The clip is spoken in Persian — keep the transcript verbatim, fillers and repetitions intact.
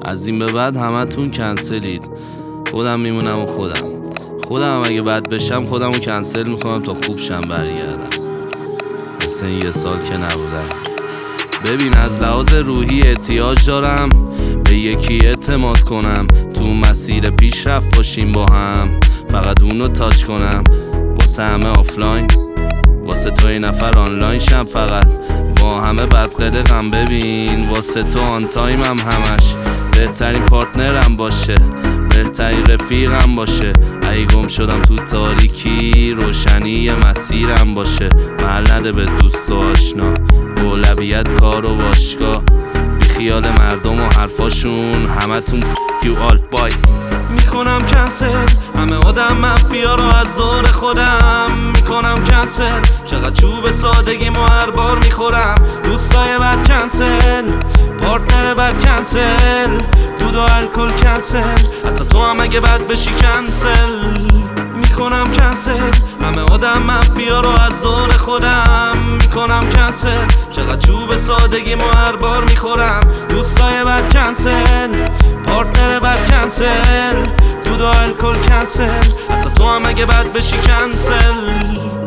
از این به بعد همتون کنسلید. خودم میمونم و خودم خودم هم اگه بد بشم خودم رو کنسل میکنم تا خوب شم برگردم. مثل این یه سال که نبودم. ببین از لحاظ روحی احتیاج دارم به یکی اعتماد کنم، تو مسیر پیشرفت باشیم با هم، فقط اونو تاچ کنم. واسه همه آفلاین، واسه تو این نفر آنلاین شم، فقط با همه بدقلقم. ببین واسه تو آن تایمم همش، بهترین پارتنرم باشه، بهترین رفیقم باشه. اگه گم شدم تو تاریکی روشنی مسیرم باشه. محل نده به دوست و آشنا، اولویت کار و باشگاه، بی خیال مردم و حرفاشون. همتون f*** you all bye. میکنم کنسل همه آدم مافیا رو از زور خودم. میکنم کنسل چقدر چوب سادگی مو هر بار میخورم. دوستای بد کنسل، پارتنر بد کنسل، دود و الکل کنسل، حتی تو هم اگه بد بشی کنسل. میکنم کنسل همه آدم مافیا رو از زور خودم. میکنم کنسل چقدر چوب سادگی مو هر بار میخورم. دوستای بد کنسل، پارتنر بد کنسل، دود و الکل کنسل، حتی تو هم اگه بد بشی کنسل.